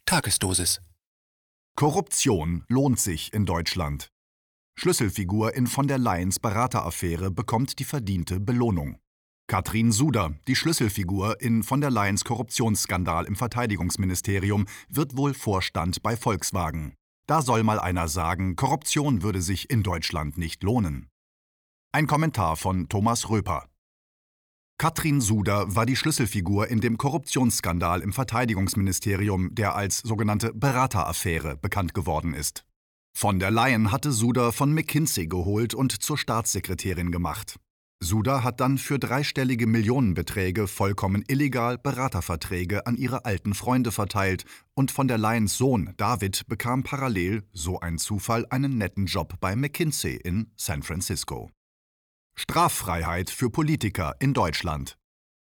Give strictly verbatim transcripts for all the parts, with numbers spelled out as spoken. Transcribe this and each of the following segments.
Tagesdosis. Korruption lohnt sich in Deutschland. Schlüsselfigur in von der Leyens Berateraffäre bekommt die verdiente Belohnung. Katrin Suder, die Schlüsselfigur in von der Leyens Korruptionsskandal im Verteidigungsministerium, wird wohl Vorstand bei Volkswagen. Da soll mal einer sagen, Korruption würde sich in Deutschland nicht lohnen. Ein Kommentar von Thomas Röper. Katrin Suder war die Schlüsselfigur in dem Korruptionsskandal im Verteidigungsministerium, der als sogenannte Berateraffäre bekannt geworden ist. Von der Leyen hatte Suder von McKinsey geholt und zur Staatssekretärin gemacht. Suder hat dann für dreistellige Millionenbeträge vollkommen illegal Beraterverträge an ihre alten Freunde verteilt und von der Leyens Sohn David bekam parallel, so ein Zufall, einen netten Job bei McKinsey in San Francisco. Straffreiheit für Politiker in Deutschland.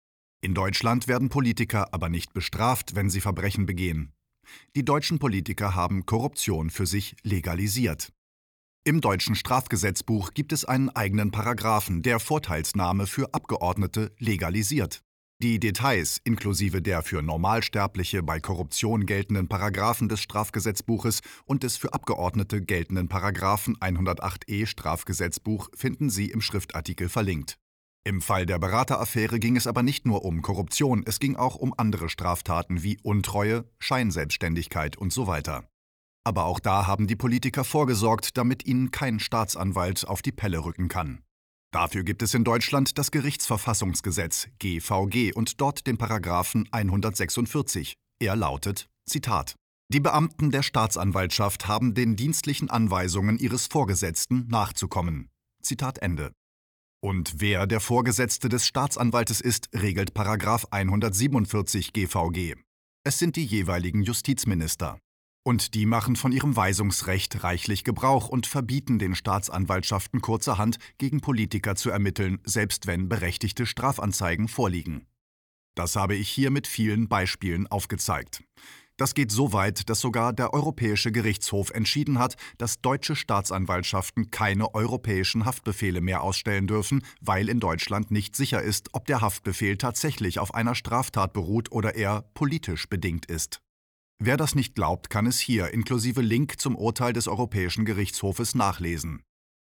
In Deutschland werden Politiker aber nicht bestraft, wenn sie Verbrechen begehen. Die deutschen Politiker haben Korruption für sich legalisiert. Im deutschen Strafgesetzbuch gibt es einen eigenen Paragraphen, der Vorteilsnahme für Abgeordnete legalisiert. Die Details, inklusive der für Normalsterbliche bei Korruption geltenden Paragraphen des Strafgesetzbuches und des für Abgeordnete geltenden Paragraphen hundertacht e Strafgesetzbuch, finden Sie im Schriftartikel verlinkt. Im Fall der Berateraffäre ging es aber nicht nur um Korruption, es ging auch um andere Straftaten wie Untreue, Scheinselbstständigkeit und so weiter. Aber auch da haben die Politiker vorgesorgt, damit ihnen kein Staatsanwalt auf die Pelle rücken kann. Dafür gibt es in Deutschland das Gerichtsverfassungsgesetz G V G und dort den Paragraphen hundertsechsundvierzig. Er lautet, Zitat: Die Beamten der Staatsanwaltschaft haben den dienstlichen Anweisungen ihres Vorgesetzten nachzukommen. Zitat Ende. Und wer der Vorgesetzte des Staatsanwaltes ist, regelt Paragraph hundertsiebenundvierzig G V G. Es sind die jeweiligen Justizminister. Und die machen von ihrem Weisungsrecht reichlich Gebrauch und verbieten den Staatsanwaltschaften kurzerhand, gegen Politiker zu ermitteln, selbst wenn berechtigte Strafanzeigen vorliegen. Das habe ich hier mit vielen Beispielen aufgezeigt. Das geht so weit, dass sogar der Europäische Gerichtshof entschieden hat, dass deutsche Staatsanwaltschaften keine europäischen Haftbefehle mehr ausstellen dürfen, weil in Deutschland nicht sicher ist, ob der Haftbefehl tatsächlich auf einer Straftat beruht oder er politisch bedingt ist. Wer das nicht glaubt, kann es hier inklusive Link zum Urteil des Europäischen Gerichtshofes nachlesen.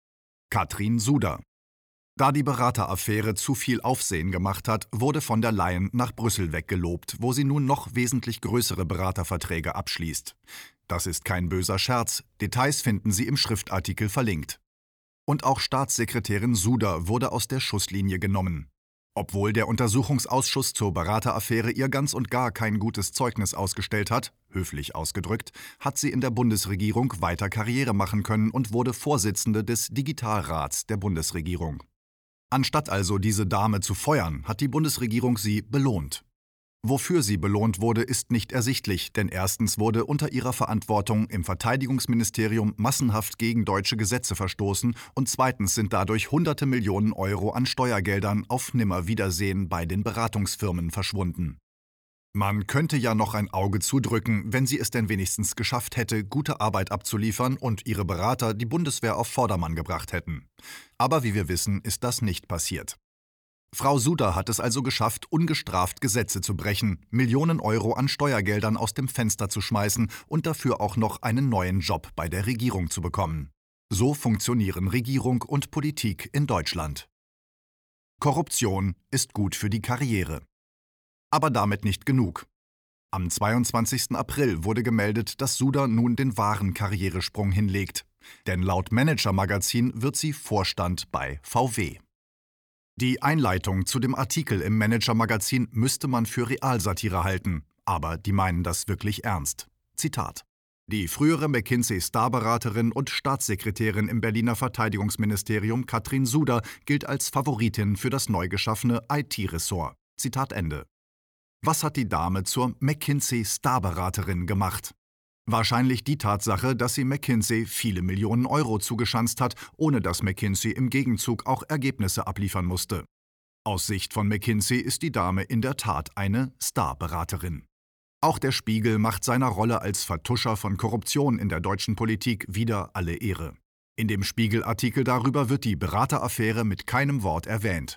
Katrin Suder. Da die Berateraffäre zu viel Aufsehen gemacht hat, wurde von der Leyen nach Brüssel weggelobt, wo sie nun noch wesentlich größere Beraterverträge abschließt. Das ist kein böser Scherz, Details finden Sie im Schriftartikel verlinkt. Und auch Staatssekretärin Suder wurde aus der Schusslinie genommen. Obwohl der Untersuchungsausschuss zur Berateraffäre ihr ganz und gar kein gutes Zeugnis ausgestellt hat, höflich ausgedrückt, hat sie in der Bundesregierung weiter Karriere machen können und wurde Vorsitzende des Digitalrats der Bundesregierung. Anstatt also diese Dame zu feuern, hat die Bundesregierung sie belohnt. Wofür sie belohnt wurde, ist nicht ersichtlich, denn erstens wurde unter ihrer Verantwortung im Verteidigungsministerium massenhaft gegen deutsche Gesetze verstoßen und zweitens sind dadurch hunderte Millionen Euro an Steuergeldern auf Nimmerwiedersehen bei den Beratungsfirmen verschwunden. Man könnte ja noch ein Auge zudrücken, wenn sie es denn wenigstens geschafft hätte, gute Arbeit abzuliefern und ihre Berater die Bundeswehr auf Vordermann gebracht hätten. Aber wie wir wissen, ist das nicht passiert. Frau Suder hat es also geschafft, ungestraft Gesetze zu brechen, Millionen Euro an Steuergeldern aus dem Fenster zu schmeißen und dafür auch noch einen neuen Job bei der Regierung zu bekommen. So funktionieren Regierung und Politik in Deutschland. Korruption ist gut für die Karriere. Aber damit nicht genug. Am zweiundzwanzigsten April wurde gemeldet, dass Suder nun den wahren Karrieresprung hinlegt. Denn laut Manager-Magazin wird sie Vorstand bei V W. Die Einleitung zu dem Artikel im Manager-Magazin müsste man für Realsatire halten, aber die meinen das wirklich ernst. Zitat: Die frühere McKinsey-Starberaterin und Staatssekretärin im Berliner Verteidigungsministerium Katrin Suder gilt als Favoritin für das neu geschaffene I T-Ressort. Zitat Ende. Was hat die Dame zur McKinsey-Starberaterin gemacht? Wahrscheinlich die Tatsache, dass sie McKinsey viele Millionen Euro zugeschanzt hat, ohne dass McKinsey im Gegenzug auch Ergebnisse abliefern musste. Aus Sicht von McKinsey ist die Dame in der Tat eine Starberaterin. Auch der Spiegel macht seiner Rolle als Vertuscher von Korruption in der deutschen Politik wieder alle Ehre. In dem Spiegel-Artikel darüber wird die Berateraffäre mit keinem Wort erwähnt.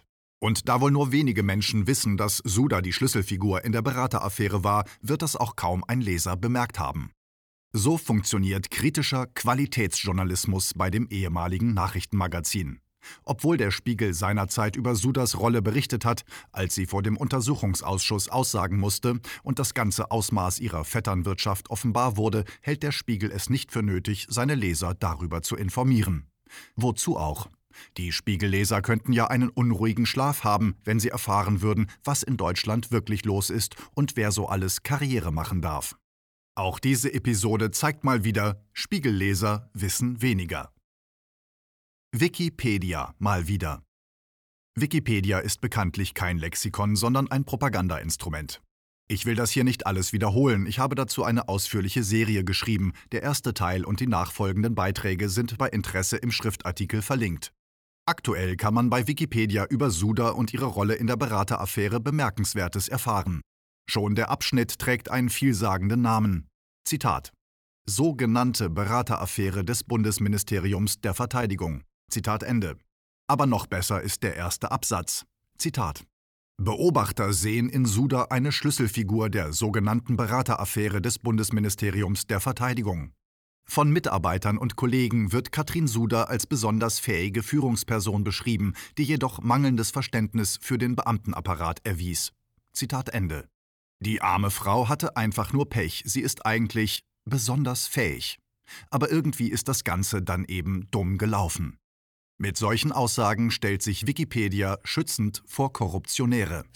Und da wohl nur wenige Menschen wissen, dass Suda die Schlüsselfigur in der Berateraffäre war, wird das auch kaum ein Leser bemerkt haben. So funktioniert kritischer Qualitätsjournalismus bei dem ehemaligen Nachrichtenmagazin. Obwohl der Spiegel seinerzeit über Sudas Rolle berichtet hat, als sie vor dem Untersuchungsausschuss aussagen musste und das ganze Ausmaß ihrer Vetternwirtschaft offenbar wurde, hält der Spiegel es nicht für nötig, seine Leser darüber zu informieren. Wozu auch? Die Spiegelleser könnten ja einen unruhigen Schlaf haben, wenn sie erfahren würden, was in Deutschland wirklich los ist und wer so alles Karriere machen darf. Auch diese Episode zeigt mal wieder, Spiegelleser wissen weniger. Wikipedia mal wieder. Wikipedia ist bekanntlich kein Lexikon, sondern ein Propagandainstrument. Ich will das hier nicht alles wiederholen, ich habe dazu eine ausführliche Serie geschrieben. Der erste Teil und die nachfolgenden Beiträge sind bei Interesse im Schriftartikel verlinkt. Aktuell kann man bei Wikipedia über Suda und ihre Rolle in der Berateraffäre Bemerkenswertes erfahren. Schon der Abschnitt trägt einen vielsagenden Namen. Zitat: Sogenannte Berateraffäre des Bundesministeriums der Verteidigung. Zitat Ende. Aber noch besser ist der erste Absatz. Zitat: Beobachter sehen in Suda eine Schlüsselfigur der sogenannten Berateraffäre des Bundesministeriums der Verteidigung. Von Mitarbeitern und Kollegen wird Katrin Suda als besonders fähige Führungsperson beschrieben, die jedoch mangelndes Verständnis für den Beamtenapparat erwies. Zitat Ende. Die arme Frau hatte einfach nur Pech, sie ist eigentlich besonders fähig. Aber irgendwie ist das Ganze dann eben dumm gelaufen. Mit solchen Aussagen stellt sich Wikipedia schützend vor Korruptionäre.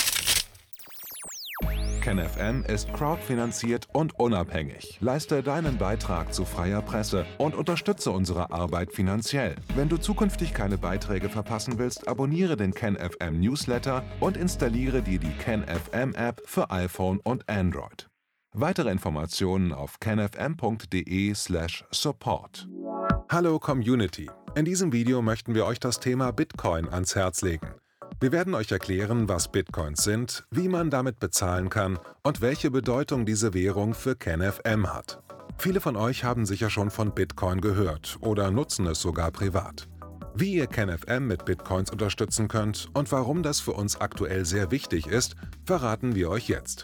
KenFM ist crowdfinanziert und unabhängig. Leiste deinen Beitrag zu freier Presse und unterstütze unsere Arbeit finanziell. Wenn du zukünftig keine Beiträge verpassen willst, abonniere den KenFM Newsletter und installiere dir die KenFM App für iPhone und Android. Weitere Informationen auf kenfm punkt de slash support. Hallo Community! In diesem Video möchten wir euch das Thema Bitcoin ans Herz legen. Wir werden euch erklären, was Bitcoins sind, wie man damit bezahlen kann und welche Bedeutung diese Währung für KenFM hat. Viele von euch haben sicher schon von Bitcoin gehört oder nutzen es sogar privat. Wie ihr KenFM mit Bitcoins unterstützen könnt und warum das für uns aktuell sehr wichtig ist, verraten wir euch jetzt.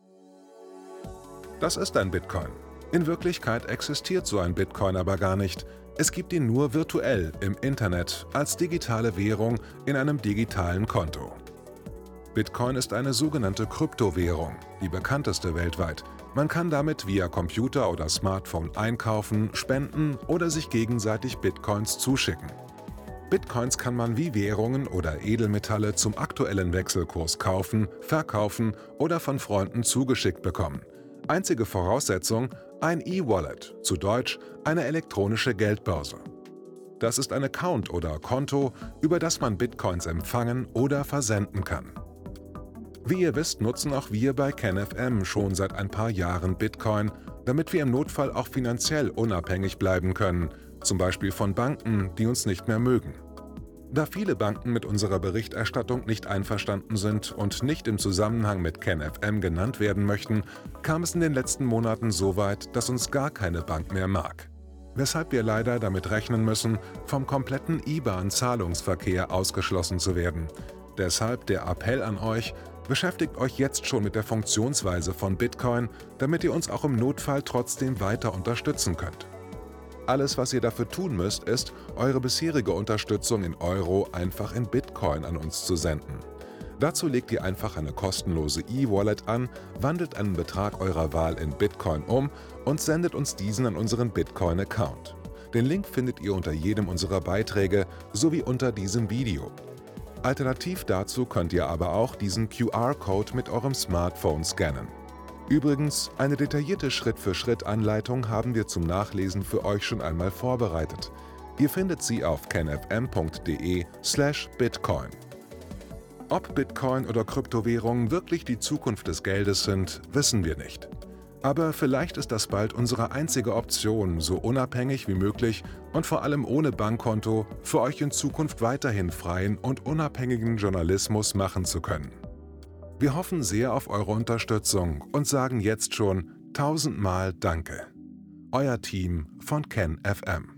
Das ist ein Bitcoin. In Wirklichkeit existiert so ein Bitcoin aber gar nicht. Es gibt ihn nur virtuell im Internet als digitale Währung in einem digitalen Konto. Bitcoin ist eine sogenannte Kryptowährung, die bekannteste weltweit. Man kann damit via Computer oder Smartphone einkaufen, spenden oder sich gegenseitig Bitcoins zuschicken. Bitcoins kann man wie Währungen oder Edelmetalle zum aktuellen Wechselkurs kaufen, verkaufen oder von Freunden zugeschickt bekommen. Einzige Voraussetzung: ein E-Wallet, zu Deutsch eine elektronische Geldbörse. Das ist ein Account oder Konto, über das man Bitcoins empfangen oder versenden kann. Wie ihr wisst, nutzen auch wir bei KenFM schon seit ein paar Jahren Bitcoin, damit wir im Notfall auch finanziell unabhängig bleiben können, zum Beispiel von Banken, die uns nicht mehr mögen. Da viele Banken mit unserer Berichterstattung nicht einverstanden sind und nicht im Zusammenhang mit KenFM genannt werden möchten, kam es in den letzten Monaten so weit, dass uns gar keine Bank mehr mag. Weshalb wir leider damit rechnen müssen, vom kompletten I B A N-Zahlungsverkehr ausgeschlossen zu werden. Deshalb der Appell an euch: Beschäftigt euch jetzt schon mit der Funktionsweise von Bitcoin, damit ihr uns auch im Notfall trotzdem weiter unterstützen könnt. Alles, was ihr dafür tun müsst, ist, eure bisherige Unterstützung in Euro einfach in Bitcoin an uns zu senden. Dazu legt ihr einfach eine kostenlose E-Wallet an, wandelt einen Betrag eurer Wahl in Bitcoin um und sendet uns diesen an unseren Bitcoin-Account. Den Link findet ihr unter jedem unserer Beiträge sowie unter diesem Video. Alternativ dazu könnt ihr aber auch diesen Q R-Code mit eurem Smartphone scannen. Übrigens, eine detaillierte Schritt-für-Schritt-Anleitung haben wir zum Nachlesen für euch schon einmal vorbereitet. Ihr findet sie auf kenfm punkt de slash bitcoin. Ob Bitcoin oder Kryptowährungen wirklich die Zukunft des Geldes sind, wissen wir nicht. Aber vielleicht ist das bald unsere einzige Option, so unabhängig wie möglich und vor allem ohne Bankkonto für euch in Zukunft weiterhin freien und unabhängigen Journalismus machen zu können. Wir hoffen sehr auf eure Unterstützung und sagen jetzt schon tausendmal Danke. Euer Team von KenFM.